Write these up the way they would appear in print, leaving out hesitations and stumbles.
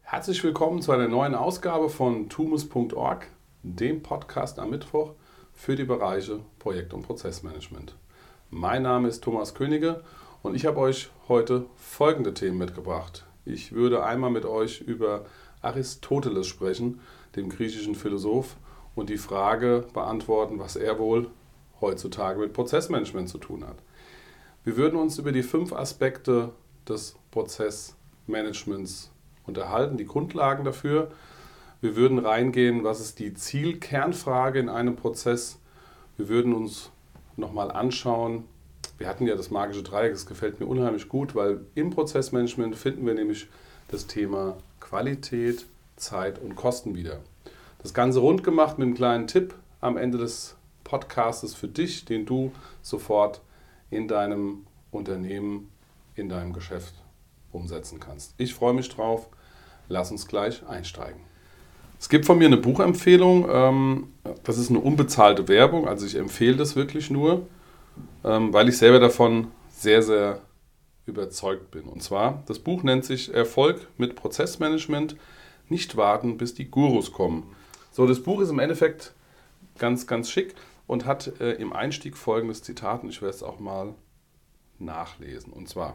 Herzlich willkommen zu einer neuen Ausgabe von tumus.org, dem Podcast am Mittwoch für die Bereiche Projekt- und Prozessmanagement. Mein Name ist Thomas Könige und ich habe euch heute folgende Themen mitgebracht. Ich würde einmal mit euch über Aristoteles sprechen, dem griechischen Philosoph, und die Frage beantworten, was er wohl heutzutage mit Prozessmanagement zu tun hat. Wir würden uns über die 5 Aspekte des Prozessmanagements unterhalten, die Grundlagen dafür. Wir würden reingehen, was ist die Zielkernfrage in einem Prozess. Wir würden uns nochmal anschauen, wir hatten ja das magische Dreieck, das gefällt mir unheimlich gut, weil im Prozessmanagement finden wir nämlich das Thema Qualität, Zeit und Kosten wieder. Das Ganze rund gemacht mit einem kleinen Tipp am Ende des Podcastes für dich, den du sofort in deinem Unternehmen, in deinem Geschäft umsetzen kannst. Ich freue mich drauf. Lass uns gleich einsteigen. Es gibt von mir eine Buchempfehlung. Das ist eine unbezahlte Werbung. Also ich empfehle das wirklich nur, weil ich selber davon sehr, sehr überzeugt bin. Und zwar, das Buch nennt sich Erfolg mit Prozessmanagement. Nicht warten, bis die Gurus kommen. So, das Buch ist im Endeffekt ganz, ganz schick und hat im Einstieg folgendes Zitat. Und ich werde es auch mal nachlesen. Und zwar: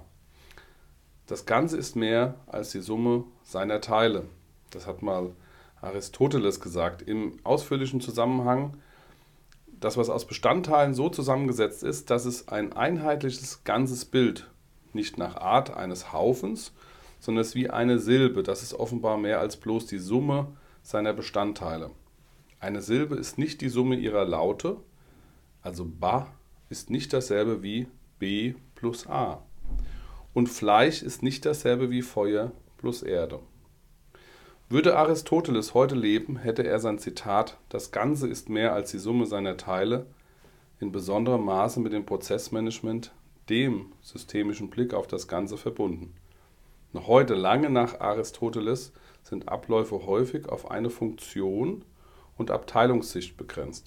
Das Ganze ist mehr als die Summe seiner Teile. Das hat mal Aristoteles gesagt. Im ausführlichen Zusammenhang, das, was aus Bestandteilen so zusammengesetzt ist, dass es ein einheitliches ganzes Bild, nicht nach Art eines Haufens, sondern es ist wie eine Silbe. Das ist offenbar mehr als bloß die Summe seiner Bestandteile. Eine Silbe ist nicht die Summe ihrer Laute, also Ba ist nicht dasselbe wie B plus A. Und Fleisch ist nicht dasselbe wie Feuer plus Erde. Würde Aristoteles heute leben, hätte er sein Zitat „Das Ganze ist mehr als die Summe seiner Teile" in besonderem Maße mit dem Prozessmanagement, dem systemischen Blick auf das Ganze, verbunden. Noch heute, lange nach Aristoteles, sind Abläufe häufig auf eine Funktion und Abteilungssicht begrenzt.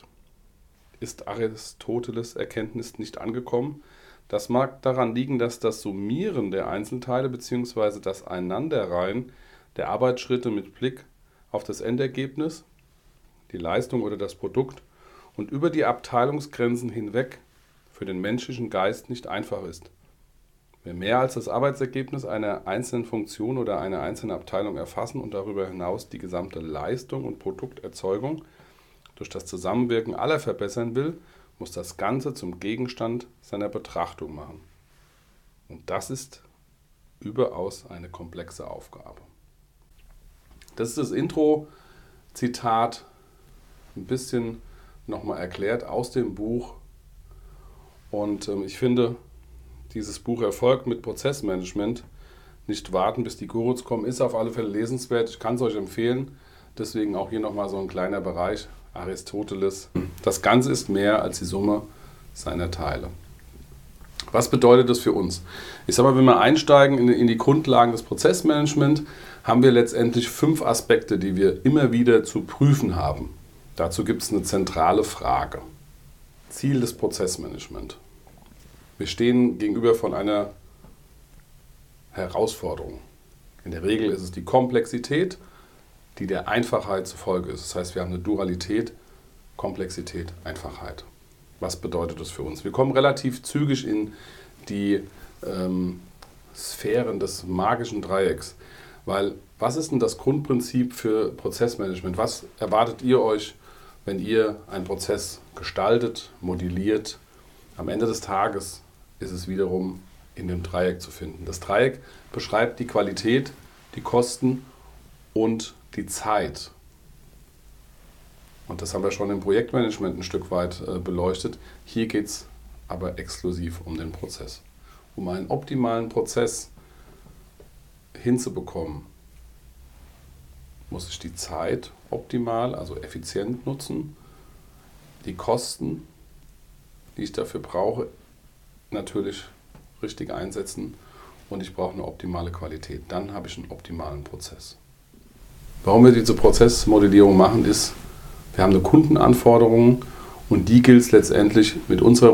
Ist Aristoteles' Erkenntnis nicht angekommen? Das mag daran liegen, dass das Summieren der Einzelteile bzw. das Einanderreihen der Arbeitsschritte mit Blick auf das Endergebnis, die Leistung oder das Produkt und über die Abteilungsgrenzen hinweg für den menschlichen Geist nicht einfach ist. Wer mehr als das Arbeitsergebnis einer einzelnen Funktion oder einer einzelnen Abteilung erfassen und darüber hinaus die gesamte Leistung und Produkterzeugung durch das Zusammenwirken aller verbessern will, muss das Ganze zum Gegenstand seiner Betrachtung machen. Und das ist überaus eine komplexe Aufgabe. Das ist das Intro-Zitat, ein bisschen nochmal erklärt aus dem Buch. Und ich finde, dieses Buch Erfolg mit Prozessmanagement, nicht warten, bis die Gurus kommen, ist auf alle Fälle lesenswert. Ich kann es euch empfehlen. Deswegen auch hier nochmal so ein kleiner Bereich. Aristoteles. Das Ganze ist mehr als die Summe seiner Teile. Was bedeutet das für uns? Ich sage mal, wenn wir einsteigen in die Grundlagen des Prozessmanagements, haben wir letztendlich 5 Aspekte, die wir immer wieder zu prüfen haben. Dazu gibt es eine zentrale Frage. Ziel des Prozessmanagements. Wir stehen gegenüber von einer Herausforderung. In der Regel ist es die Komplexität, die der Einfachheit zufolge ist. Das heißt, wir haben eine Dualität, Komplexität, Einfachheit. Was bedeutet das für uns? Wir kommen relativ zügig in die Sphären des magischen Dreiecks. Weil, was ist denn das Grundprinzip für Prozessmanagement? Was erwartet ihr euch, wenn ihr einen Prozess gestaltet, modelliert? Am Ende des Tages ist es wiederum in dem Dreieck zu finden. Das Dreieck beschreibt die Qualität, die Kosten und die Zeit. Und das haben wir schon im Projektmanagement ein Stück weit beleuchtet. Hier geht es aber exklusiv um den Prozess. Um einen optimalen Prozess hinzubekommen, muss ich die Zeit optimal, also effizient nutzen, die Kosten, die ich dafür brauche, natürlich richtig einsetzen und ich brauche eine optimale Qualität. Dann habe ich einen optimalen Prozess. Warum wir diese Prozessmodellierung machen, ist, wir haben eine Kundenanforderung und die gilt es letztendlich mit unserer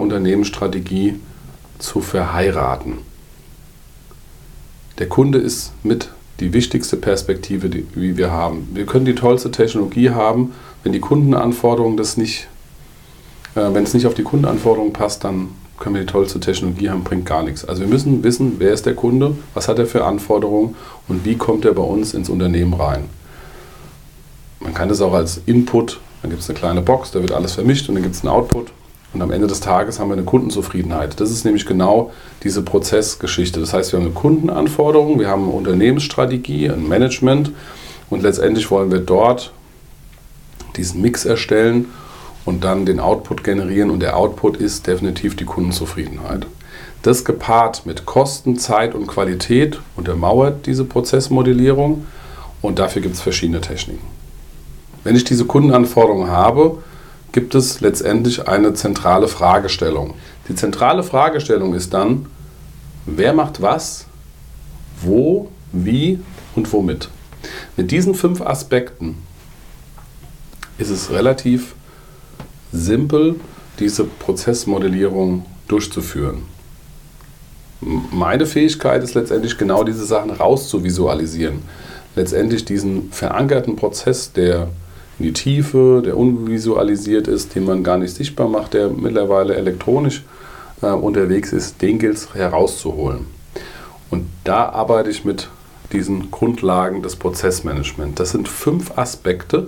Unternehmensstrategie zu verheiraten. Der Kunde ist mit die wichtigste Perspektive, die wir haben. Wir können die tollste Technologie haben, wenn die Kundenanforderungen wenn es nicht auf die Kundenanforderungen passt, dann können wir die tollste Technologie haben, bringt gar nichts. Also wir müssen wissen, wer ist der Kunde, was hat er für Anforderungen und wie kommt er bei uns ins Unternehmen rein. Man kann das auch als Input, dann gibt es eine kleine Box, da wird alles vermischt und dann gibt es einen Output. Und am Ende des Tages haben wir eine Kundenzufriedenheit. Das ist nämlich genau diese Prozessgeschichte. Das heißt, wir haben eine Kundenanforderung, wir haben eine Unternehmensstrategie, ein Management und letztendlich wollen wir dort diesen Mix erstellen und dann den Output generieren. Und der Output ist definitiv die Kundenzufriedenheit. Das gepaart mit Kosten, Zeit und Qualität untermauert diese Prozessmodellierung und dafür gibt es verschiedene Techniken. Wenn ich diese Kundenanforderungen habe, gibt es letztendlich eine zentrale Fragestellung. Die zentrale Fragestellung ist dann, wer macht was, wo, wie und womit. Mit diesen 5 Aspekten ist es relativ simpel, diese Prozessmodellierung durchzuführen. Meine Fähigkeit ist letztendlich genau diese Sachen rauszuvisualisieren. Letztendlich diesen verankerten Prozess, der in die Tiefe, der unvisualisiert ist, den man gar nicht sichtbar macht, der mittlerweile elektronisch unterwegs ist, den gilt es herauszuholen. Und da arbeite ich mit diesen Grundlagen des Prozessmanagements. Das sind 5 Aspekte,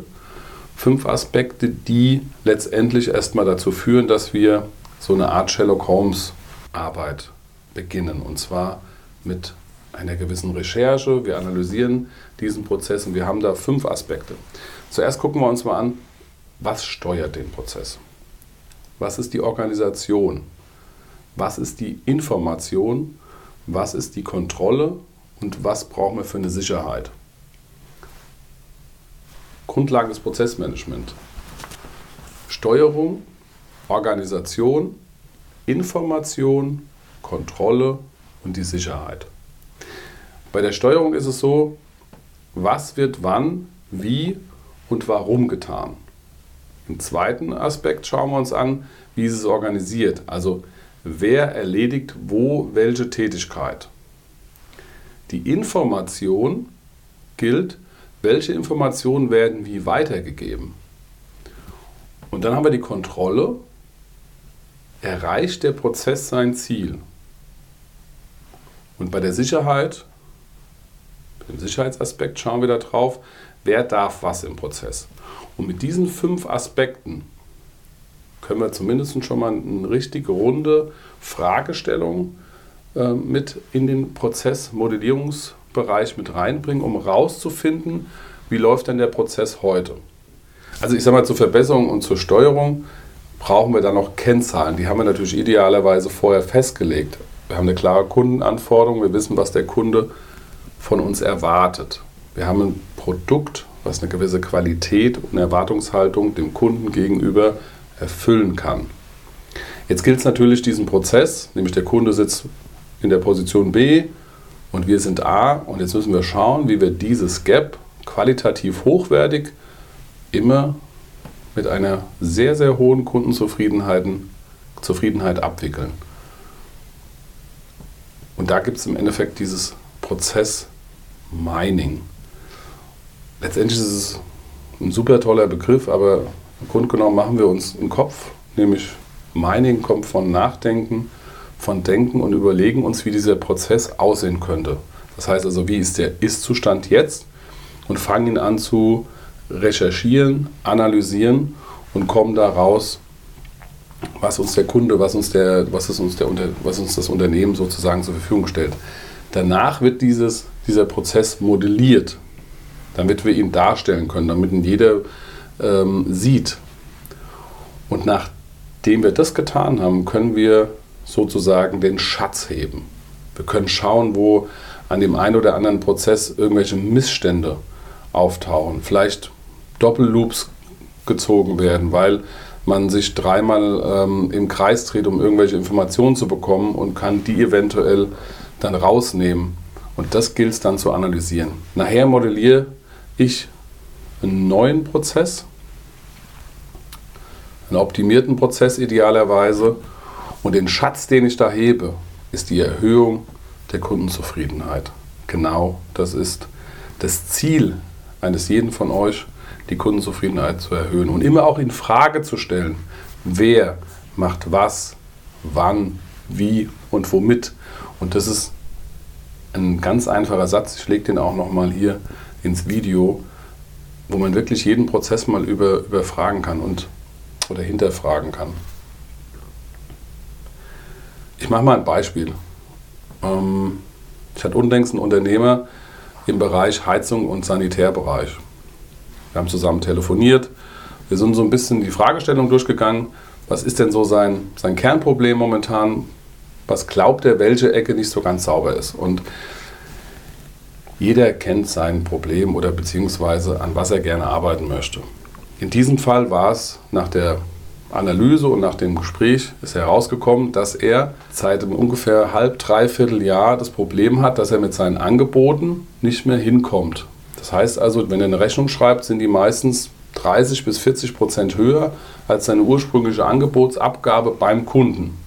die letztendlich erstmal dazu führen, dass wir so eine Art Sherlock Holmes Arbeit beginnen. Und zwar mit einer gewissen Recherche. Wir analysieren diesen Prozess und wir haben da 5 Aspekte. Zuerst gucken wir uns mal an, was steuert den Prozess? Was ist die Organisation? Was ist die Information? Was ist die Kontrolle? Und was brauchen wir für eine Sicherheit? Grundlagen des Prozessmanagements. Steuerung, Organisation, Information, Kontrolle und die Sicherheit. Bei der Steuerung ist es so, was wird wann, wie und warum getan. Im zweiten Aspekt schauen wir uns an, wie ist es organisiert. Also wer erledigt wo welche Tätigkeit. Die Information gilt, welche Informationen werden wie weitergegeben. Und dann haben wir die Kontrolle. Erreicht der Prozess sein Ziel? Und bei der Sicherheit, im Sicherheitsaspekt schauen wir da drauf, wer darf was im Prozess. Und mit diesen 5 Aspekten können wir zumindest schon mal eine richtig runde Fragestellung mit in den Prozessmodellierungsbereich mit reinbringen, um rauszufinden, wie läuft denn der Prozess heute. Also ich sage mal, zur Verbesserung und zur Steuerung brauchen wir dann noch Kennzahlen. Die haben wir natürlich idealerweise vorher festgelegt. Wir haben eine klare Kundenanforderung, wir wissen, was der Kunde von uns erwartet. Wir haben ein Produkt, was eine gewisse Qualität und Erwartungshaltung dem Kunden gegenüber erfüllen kann. Jetzt gilt es natürlich diesen Prozess, nämlich der Kunde sitzt in der Position B und wir sind A und jetzt müssen wir schauen, wie wir dieses Gap qualitativ hochwertig immer mit einer sehr, sehr hohen Kundenzufriedenheit abwickeln. Und da gibt es im Endeffekt dieses Prozess Mining. Letztendlich ist es ein super toller Begriff, aber im Grunde genommen machen wir uns einen Kopf, nämlich Mining kommt von Nachdenken, von Denken und überlegen uns, wie dieser Prozess aussehen könnte. Das heißt also, wie ist der Ist-Zustand jetzt und fangen ihn an zu recherchieren, analysieren und kommen da raus, was uns der Kunde, was uns das Unternehmen sozusagen zur Verfügung stellt. Danach wird dieser Prozess modelliert, damit wir ihn darstellen können, damit ihn jeder sieht. Und nachdem wir das getan haben, können wir sozusagen den Schatz heben. Wir können schauen, wo an dem einen oder anderen Prozess irgendwelche Missstände auftauchen. Vielleicht Doppelloops gezogen werden, weil man sich 3-mal im Kreis dreht, um irgendwelche Informationen zu bekommen und kann die eventuell dann rausnehmen. Und das gilt es dann zu analysieren. Nachher modelliere ich einen neuen Prozess, einen optimierten Prozess idealerweise. Und den Schatz, den ich da hebe, ist die Erhöhung der Kundenzufriedenheit. Genau das ist das Ziel eines jeden von euch, die Kundenzufriedenheit zu erhöhen und immer auch in Frage zu stellen, wer macht was, wann, wie und womit. Und das ist ein ganz einfacher Satz, ich lege den auch nochmal hier ins Video, wo man wirklich jeden Prozess mal überfragen kann oder hinterfragen kann. Ich mache mal ein Beispiel. Ich hatte unlängst einen Unternehmer im Bereich Heizung und Sanitärbereich. Wir haben zusammen telefoniert, wir sind so ein bisschen die Fragestellung durchgegangen, was ist denn so sein Kernproblem momentan, was glaubt er, welche Ecke nicht so ganz sauber ist. Und jeder kennt sein Problem oder beziehungsweise an was er gerne arbeiten möchte. In diesem Fall war es nach der Analyse und nach dem Gespräch ist herausgekommen, dass er seit ungefähr dreiviertel Jahr das Problem hat, dass er mit seinen Angeboten nicht mehr hinkommt. Das heißt also, wenn er eine Rechnung schreibt, sind die meistens 30-40% höher als seine ursprüngliche Angebotsabgabe beim Kunden.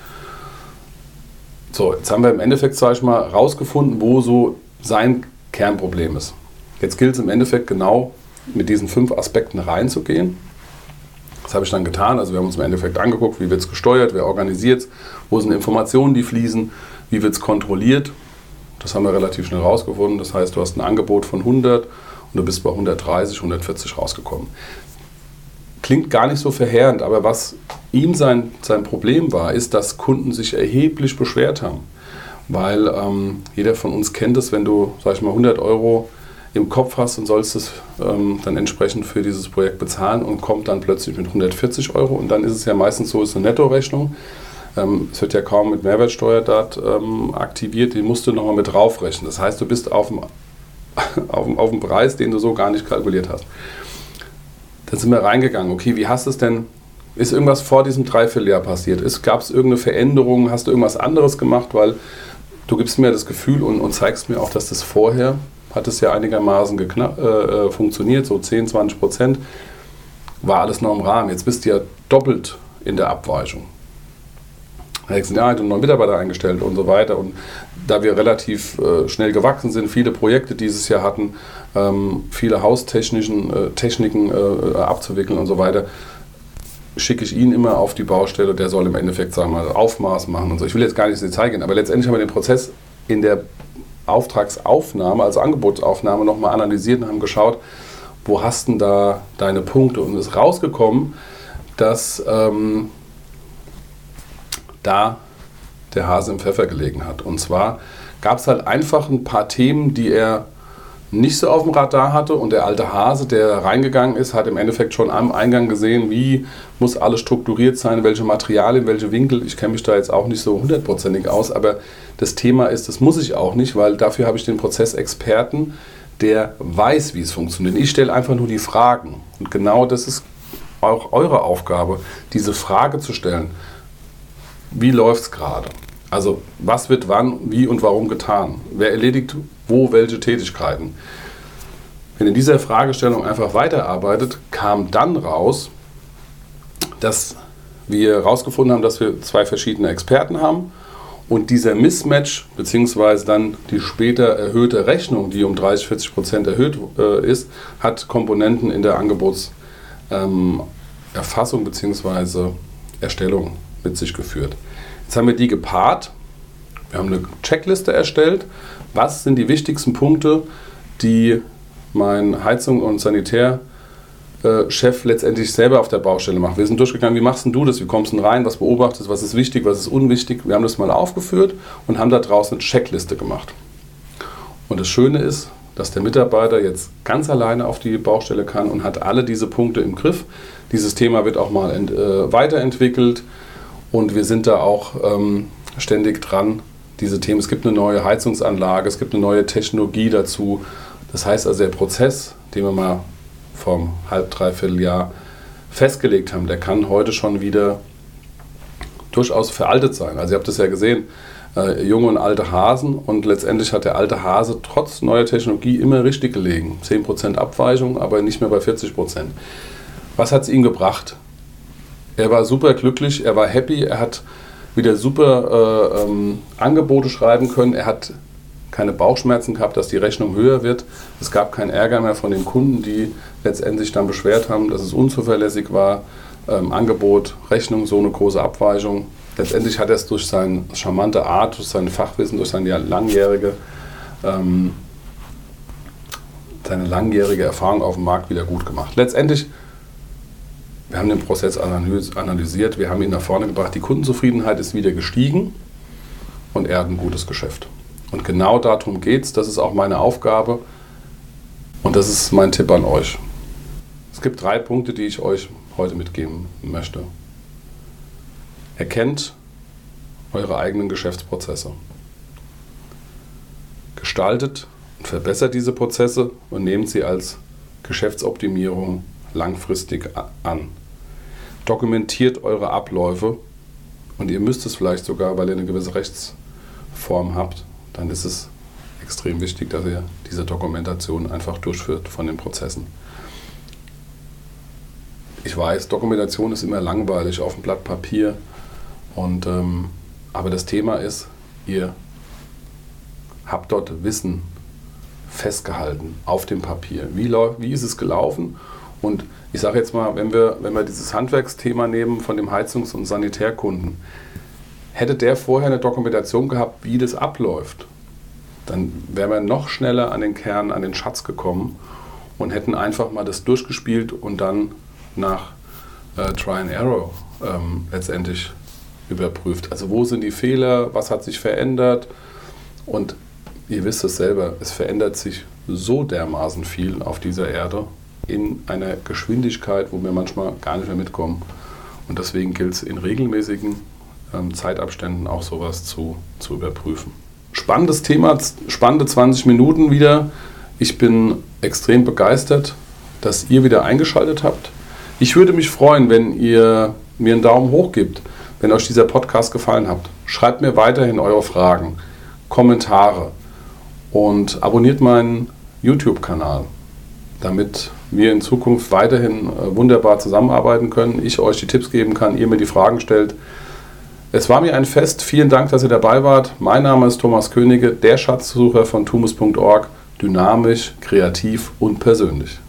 So, jetzt haben wir im Endeffekt, sage ich mal, rausgefunden, wo so sein Kernproblem ist. Jetzt gilt es im Endeffekt genau mit diesen 5 Aspekten reinzugehen. Das habe ich dann getan. Also wir haben uns im Endeffekt angeguckt, wie wird es gesteuert, wer organisiert es, wo sind Informationen, die fließen, wie wird es kontrolliert. Das haben wir relativ schnell rausgefunden. Das heißt, du hast ein Angebot von 100 und du bist bei 130, 140 rausgekommen. Klingt gar nicht so verheerend, aber was ihm sein Problem war, ist, dass Kunden sich erheblich beschwert haben. Weil jeder von uns kennt es, wenn du, sag ich mal, 100 Euro im Kopf hast und sollst es dann entsprechend für dieses Projekt bezahlen und kommt dann plötzlich mit 140 Euro. Und dann ist es ja meistens so, es ist eine Nettorechnung. Es wird ja kaum mit Mehrwertsteuer dort aktiviert, die musst du nochmal mit draufrechnen. Das heißt, du bist auf dem Preis, den du so gar nicht kalkuliert hast. Dann sind wir reingegangen, okay, wie hast du es denn, ist irgendwas vor diesem Dreivierteljahr passiert? Gab es irgendeine Veränderung, hast du irgendwas anderes gemacht? Weil du gibst mir das Gefühl und zeigst mir auch, dass das vorher, hat es ja einigermaßen funktioniert, so 10-20%, war alles noch im Rahmen. Jetzt bist du ja doppelt in der Abweichung. Ja, ich habe einen neuen Mitarbeiter eingestellt und so weiter. Und da wir relativ schnell gewachsen sind, viele Projekte dieses Jahr hatten, viele Techniken abzuwickeln und so weiter, schicke ich ihn immer auf die Baustelle. Der soll im Endeffekt, sagen wir mal, Aufmaß machen und so. Ich will jetzt gar nicht ins Detail gehen, aber letztendlich haben wir den Prozess in der Auftragsaufnahme, also Angebotsaufnahme, nochmal analysiert und haben geschaut, wo hast denn da deine Punkte? Und es ist rausgekommen, dass da der Hase im Pfeffer gelegen hat. Und zwar gab es halt einfach ein paar Themen, die er nicht so auf dem Radar hatte, und der alte Hase, der reingegangen ist, hat im Endeffekt schon am Eingang gesehen, wie muss alles strukturiert sein, welche Materialien, welche Winkel. Ich kenne mich da jetzt auch nicht so 100%ig aus, aber das Thema ist, das muss ich auch nicht, weil dafür habe ich den Prozessexperten, der weiß, wie es funktioniert. Ich stelle einfach nur die Fragen, und genau das ist auch eure Aufgabe, diese Frage zu stellen. Wie läuft es gerade? Also was wird wann, wie und warum getan? Wer erledigt wo welche Tätigkeiten? Wenn ihr in dieser Fragestellung einfach weiterarbeitet, kam dann raus, dass wir herausgefunden haben, dass wir 2 verschiedene Experten haben, und dieser Mismatch bzw. dann die später erhöhte Rechnung, die um 30-40% erhöht ist, hat Komponenten in der Angebotserfassung bzw. Erstellung mit sich geführt. Jetzt haben wir die gepaart. Wir haben eine Checkliste erstellt. Was sind die wichtigsten Punkte, die mein Heizung- und Sanitärchef letztendlich selber auf der Baustelle macht? Wir sind durchgegangen, wie machst denn du das? Wie kommst du denn rein? Was beobachtest du? Was ist wichtig? Was ist unwichtig? Wir haben das mal aufgeführt und haben da draußen eine Checkliste gemacht. Und das Schöne ist, dass der Mitarbeiter jetzt ganz alleine auf die Baustelle kann und hat alle diese Punkte im Griff. Dieses Thema wird auch mal weiterentwickelt. Und wir sind da auch ständig dran, diese Themen. Es gibt eine neue Heizungsanlage, es gibt eine neue Technologie dazu. Das heißt also, der Prozess, den wir mal vor dreiviertel Jahr festgelegt haben, der kann heute schon wieder durchaus veraltet sein. Also ihr habt es ja gesehen, junge und alte Hasen, und letztendlich hat der alte Hase trotz neuer Technologie immer richtig gelegen. 10% Abweichung, aber nicht mehr bei 40%. Was hat es ihm gebracht? Er war super glücklich, er war happy, er hat wieder super Angebote schreiben können, er hat keine Bauchschmerzen gehabt, dass die Rechnung höher wird. Es gab keinen Ärger mehr von den Kunden, die letztendlich dann beschwert haben, dass es unzuverlässig war. Angebot, Rechnung, so eine große Abweichung. Letztendlich hat er es durch seine charmante Art, durch sein Fachwissen, durch seine langjährige Erfahrung auf dem Markt wieder gut gemacht. Letztendlich, wir haben den Prozess analysiert, wir haben ihn nach vorne gebracht, die Kundenzufriedenheit ist wieder gestiegen und er hat ein gutes Geschäft. Und genau darum geht es, das ist auch meine Aufgabe und das ist mein Tipp an euch. Es gibt 3 Punkte, die ich euch heute mitgeben möchte. Erkennt eure eigenen Geschäftsprozesse. Gestaltet und verbessert diese Prozesse und nehmt sie als Geschäftsoptimierung langfristig an. Dokumentiert eure Abläufe und ihr müsst es vielleicht sogar, weil ihr eine gewisse Rechtsform habt, dann ist es extrem wichtig, dass ihr diese Dokumentation einfach durchführt von den Prozessen. Ich weiß, Dokumentation ist immer langweilig auf dem Blatt Papier, aber das Thema ist, ihr habt dort Wissen festgehalten auf dem Papier. Wie ist es gelaufen? Und ich sage jetzt mal, wenn wir dieses Handwerksthema nehmen von dem Heizungs- und Sanitärkunden, hätte der vorher eine Dokumentation gehabt, wie das abläuft, dann wären wir noch schneller an den Kern, an den Schatz gekommen und hätten einfach mal das durchgespielt und dann nach Try and Error letztendlich überprüft. Also wo sind die Fehler, was hat sich verändert und ihr wisst es selber, es verändert sich so dermaßen viel auf dieser Erde in einer Geschwindigkeit, wo wir manchmal gar nicht mehr mitkommen und deswegen gilt es in regelmäßigen Zeitabständen auch sowas zu überprüfen. Spannendes Thema, spannende 20 Minuten wieder. Ich bin extrem begeistert, dass ihr wieder eingeschaltet habt. Ich würde mich freuen, wenn ihr mir einen Daumen hoch gebt, wenn euch dieser Podcast gefallen hat. Schreibt mir weiterhin eure Fragen, Kommentare und abonniert meinen YouTube-Kanal, damit wir in Zukunft weiterhin wunderbar zusammenarbeiten können. Ich euch die Tipps geben kann, ihr mir die Fragen stellt. Es war mir ein Fest. Vielen Dank, dass ihr dabei wart. Mein Name ist Thomas Könige, der Schatzsucher von tumus.org. Dynamisch, kreativ und persönlich.